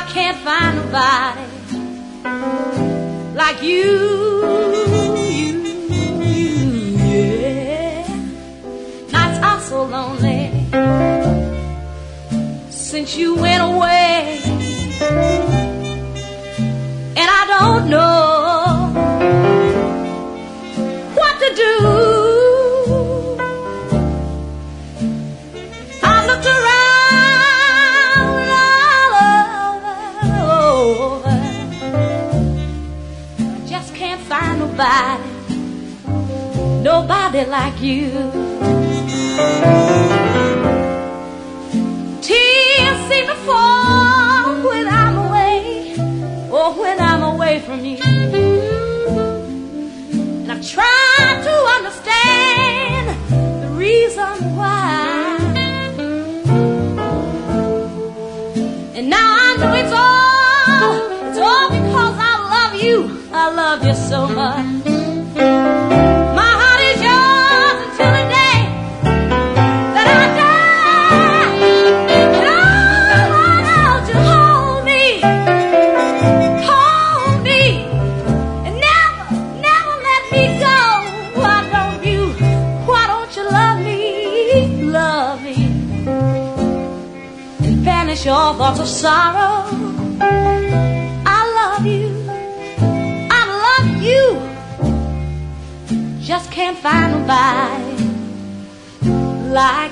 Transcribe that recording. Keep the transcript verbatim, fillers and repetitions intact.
can't find nobody like you, you, you, yeah. Nights are so lonely since you went away, and I don't know what to do. I looked around all over, I just can't find nobody, nobody like you. Tears seem to fall when I'm away, or when I'm away from you. And I've tried to understand the reason why, and now I know it's all, it's all because I love you. I love you so much. My heart is yours until the day that I die. And all I know, to hold me, hold me, and never, never let me go. Why don't you, why don't you love me, love me, and banish all thoughts of sorrow. I love you, I love you, just can't find nobody like